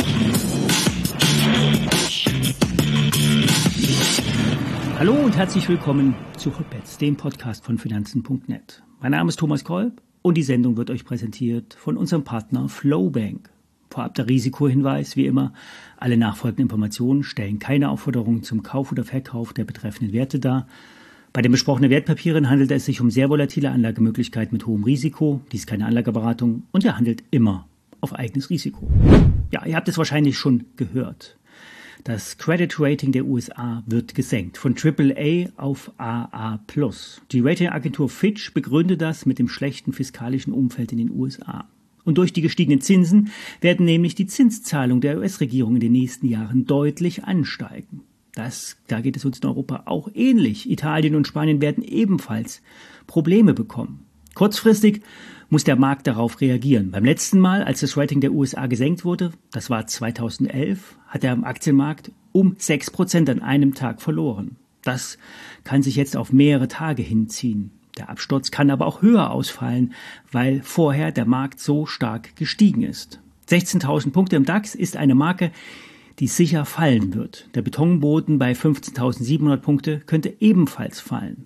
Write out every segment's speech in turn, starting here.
Hallo und herzlich willkommen zu Hotbets, dem Podcast von Finanzen.net. Mein Name ist Thomas Kolb und die Sendung wird euch präsentiert von unserem Partner Flowbank. Vorab der Risikohinweis, wie immer, alle nachfolgenden Informationen stellen keine Aufforderung zum Kauf oder Verkauf der betreffenden Werte dar. Bei den besprochenen Wertpapieren handelt es sich um sehr volatile Anlagemöglichkeiten mit hohem Risiko. Dies ist keine Anlageberatung und ihr handelt immer auf eigenes Risiko. Ja, ihr habt es wahrscheinlich schon gehört. Das Credit Rating der USA wird gesenkt von AAA auf AA+. Die Ratingagentur Fitch begründet das mit dem schlechten fiskalischen Umfeld in den USA. Und durch die gestiegenen Zinsen werden nämlich die Zinszahlungen der US-Regierung in den nächsten Jahren deutlich ansteigen. Da geht es uns in Europa auch ähnlich. Italien und Spanien werden ebenfalls Probleme bekommen. Kurzfristig muss der Markt darauf reagieren. Beim letzten Mal, als das Rating der USA gesenkt wurde, das war 2011, hat der Aktienmarkt um 6% an einem Tag verloren. Das kann sich jetzt auf mehrere Tage hinziehen. Der Absturz kann aber auch höher ausfallen, weil vorher der Markt so stark gestiegen ist. 16.000 Punkte im DAX ist eine Marke, die sicher fallen wird. Der Betonboden bei 15.700 Punkte könnte ebenfalls fallen.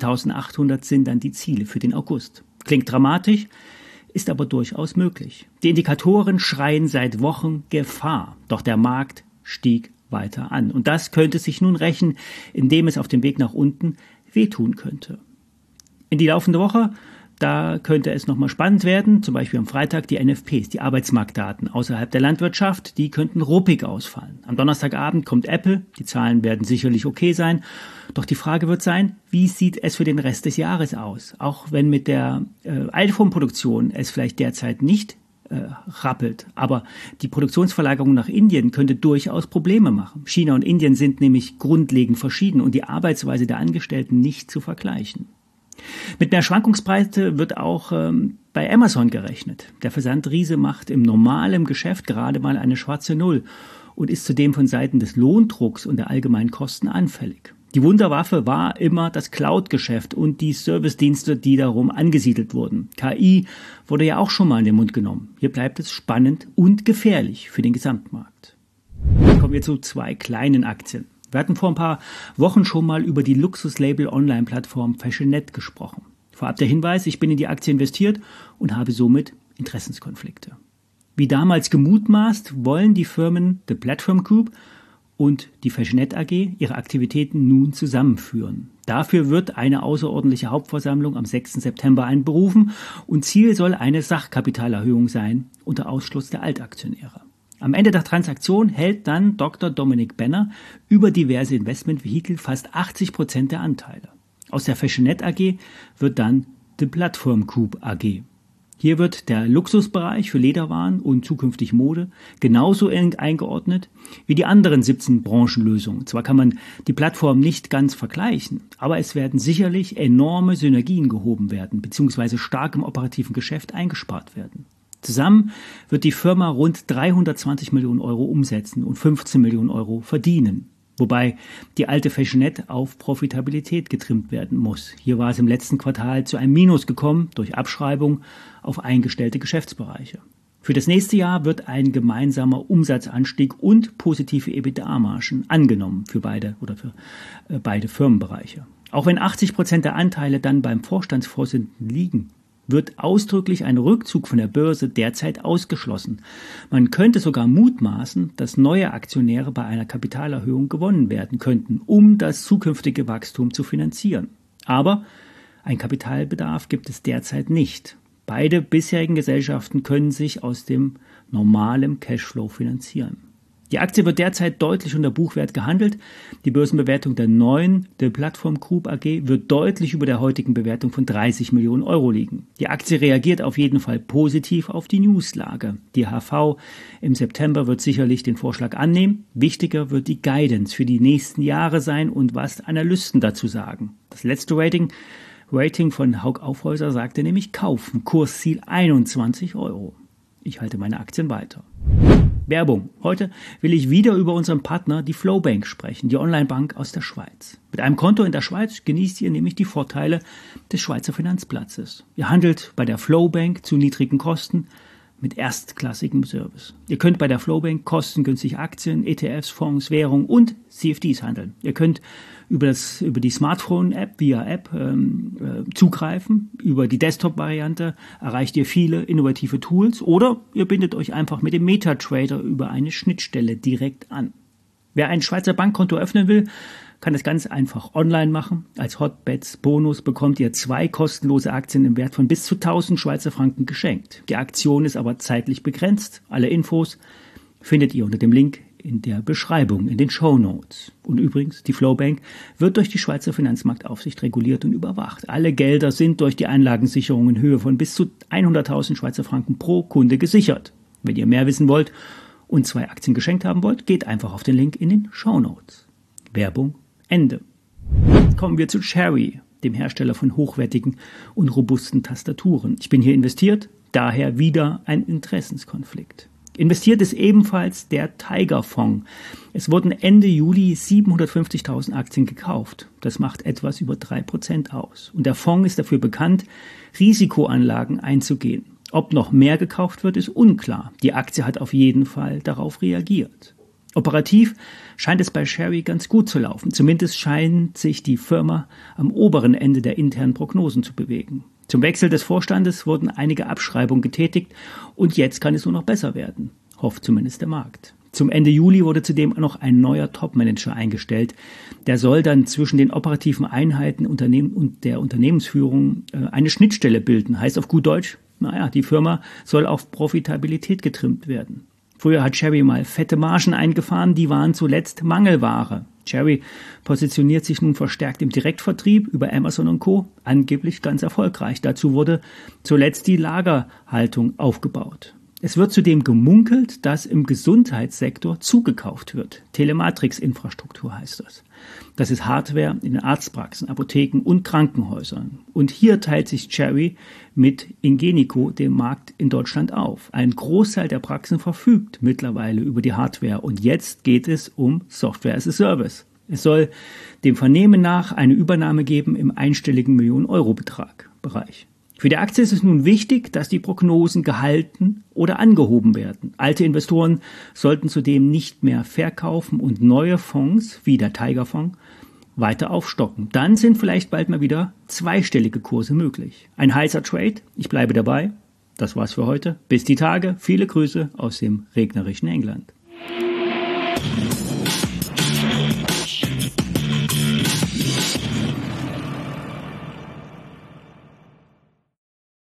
14.800 sind dann die Ziele für den August. Klingt dramatisch, ist aber durchaus möglich. Die Indikatoren schreien seit Wochen Gefahr, doch der Markt stieg weiter an. Und das könnte sich nun rächen, indem es auf dem Weg nach unten wehtun könnte. In die laufende Woche, da könnte es nochmal spannend werden, zum Beispiel am Freitag die NFPs, die Arbeitsmarktdaten außerhalb der Landwirtschaft, die könnten ruppig ausfallen. Am Donnerstagabend kommt Apple, die Zahlen werden sicherlich okay sein, doch die Frage wird sein, wie sieht es für den Rest des Jahres aus? Auch wenn mit der iPhone-Produktion es vielleicht derzeit nicht rappelt, aber die Produktionsverlagerung nach Indien könnte durchaus Probleme machen. China und Indien sind nämlich grundlegend verschieden und die Arbeitsweise der Angestellten nicht zu vergleichen. Mit mehr Schwankungsbreite wird auch bei Amazon gerechnet. Der Versandriese macht im normalen Geschäft gerade mal eine schwarze Null und ist zudem von Seiten des Lohndrucks und der allgemeinen Kosten anfällig. Die Wunderwaffe war immer das Cloud-Geschäft und die Servicedienste, die darum angesiedelt wurden. KI wurde ja auch schon mal in den Mund genommen. Hier bleibt es spannend und gefährlich für den Gesamtmarkt. Dann kommen wir zu zwei kleinen Aktien. Wir hatten vor ein paar Wochen schon mal über die Luxuslabel-Online-Plattform Fashionette gesprochen. Vorab der Hinweis, ich bin in die Aktie investiert und habe somit Interessenskonflikte. Wie damals gemutmaßt, wollen die Firmen The Platform Group und die Fashionette AG ihre Aktivitäten nun zusammenführen. Dafür wird eine außerordentliche Hauptversammlung am 6. September einberufen und Ziel soll eine Sachkapitalerhöhung sein unter Ausschluss der Altaktionäre. Am Ende der Transaktion hält dann Dr. Dominik Benner über diverse Investmentvehikel fast 80% der Anteile. Aus der Fashionette AG wird dann The Platform Group AG. Hier wird der Luxusbereich für Lederwaren und zukünftig Mode genauso eingeordnet wie die anderen 17 Branchenlösungen. Zwar kann man die Plattform nicht ganz vergleichen, aber es werden sicherlich enorme Synergien gehoben werden bzw. stark im operativen Geschäft eingespart werden. Zusammen wird die Firma rund 320 Millionen Euro umsetzen und 15 Millionen Euro verdienen. Wobei die alte Fashionette auf Profitabilität getrimmt werden muss. Hier war es im letzten Quartal zu einem Minus gekommen durch Abschreibung auf eingestellte Geschäftsbereiche. Für das nächste Jahr wird ein gemeinsamer Umsatzanstieg und positive EBITDA-Margen angenommen für beide Firmenbereiche. Auch wenn 80% der Anteile dann beim Vorstandsvorsitzenden liegen, wird ausdrücklich ein Rückzug von der Börse derzeit ausgeschlossen. Man könnte sogar mutmaßen, dass neue Aktionäre bei einer Kapitalerhöhung gewonnen werden könnten, um das zukünftige Wachstum zu finanzieren. Aber ein Kapitalbedarf gibt es derzeit nicht. Beide bisherigen Gesellschaften können sich aus dem normalen Cashflow finanzieren. Die Aktie wird derzeit deutlich unter Buchwert gehandelt. Die Börsenbewertung der neuen The Platform Group AG wird deutlich über der heutigen Bewertung von 30 Millionen Euro liegen. Die Aktie reagiert auf jeden Fall positiv auf die Newslage. Die HV im September wird sicherlich den Vorschlag annehmen. Wichtiger wird die Guidance für die nächsten Jahre sein und was Analysten dazu sagen. Das letzte Rating von Hauck Aufhäuser sagte nämlich kaufen, Kursziel 21 Euro. Ich halte meine Aktien weiter. Werbung. Heute will ich wieder über unseren Partner, die Flowbank, sprechen, die Onlinebank aus der Schweiz. Mit einem Konto in der Schweiz genießt ihr nämlich die Vorteile des Schweizer Finanzplatzes. Ihr handelt bei der Flowbank zu niedrigen Kosten, mit erstklassigem Service. Ihr könnt bei der Flowbank kostengünstig Aktien, ETFs, Fonds, Währung und CFDs handeln. Ihr könnt über die Smartphone-App via App zugreifen. Über die Desktop-Variante erreicht ihr viele innovative Tools oder ihr bindet euch einfach mit dem MetaTrader über eine Schnittstelle direkt an. Wer ein Schweizer Bankkonto öffnen will, kann das ganz einfach online machen. Als Hotbets-Bonus bekommt ihr 2 kostenlose Aktien im Wert von bis zu 1000 Schweizer Franken geschenkt. Die Aktion ist aber zeitlich begrenzt. Alle Infos findet ihr unter dem Link in der Beschreibung, in den Shownotes. Und übrigens, die Flowbank wird durch die Schweizer Finanzmarktaufsicht reguliert und überwacht. Alle Gelder sind durch die Einlagensicherung in Höhe von bis zu 100.000 Schweizer Franken pro Kunde gesichert. Wenn ihr mehr wissen wollt und 2 Aktien geschenkt haben wollt, geht einfach auf den Link in den Shownotes. Werbung Ende. Kommen wir zu Cherry, dem Hersteller von hochwertigen und robusten Tastaturen. Ich bin hier investiert, daher wieder ein Interessenskonflikt. Investiert ist ebenfalls der Tiger-Fonds. Es wurden Ende Juli 750.000 Aktien gekauft. Das macht etwas über 3% aus. Und der Fonds ist dafür bekannt, Risikoanlagen einzugehen. Ob noch mehr gekauft wird, ist unklar. Die Aktie hat auf jeden Fall darauf reagiert. Operativ scheint es bei Cherry ganz gut zu laufen. Zumindest scheint sich die Firma am oberen Ende der internen Prognosen zu bewegen. Zum Wechsel des Vorstandes wurden einige Abschreibungen getätigt und jetzt kann es nur noch besser werden, hofft zumindest der Markt. Zum Ende Juli wurde zudem noch ein neuer Topmanager eingestellt. Der soll dann zwischen den operativen Einheiten und der Unternehmensführung eine Schnittstelle bilden. Heißt auf gut Deutsch, die Firma soll auf Profitabilität getrimmt werden. Früher hat Cherry mal fette Margen eingefahren, die waren zuletzt Mangelware. Cherry positioniert sich nun verstärkt im Direktvertrieb über Amazon und Co. Angeblich ganz erfolgreich. Dazu wurde zuletzt die Lagerhaltung aufgebaut. Es wird zudem gemunkelt, dass im Gesundheitssektor zugekauft wird. Telematrix-Infrastruktur heißt das. Das ist Hardware in den Arztpraxen, Apotheken und Krankenhäusern. Und hier teilt sich Cherry mit Ingenico dem Markt in Deutschland auf. Ein Großteil der Praxen verfügt mittlerweile über die Hardware und jetzt geht es um Software as a Service. Es soll dem Vernehmen nach eine Übernahme geben im einstelligen Millionen-Euro-Bereich. Für die Aktie ist es nun wichtig, dass die Prognosen gehalten oder angehoben werden. Alte Investoren sollten zudem nicht mehr verkaufen und neue Fonds, wie der Tiger-Fonds, weiter aufstocken. Dann sind vielleicht bald mal wieder zweistellige Kurse möglich. Ein heißer Trade, ich bleibe dabei. Das war's für heute. Bis die Tage. Viele Grüße aus dem regnerischen England.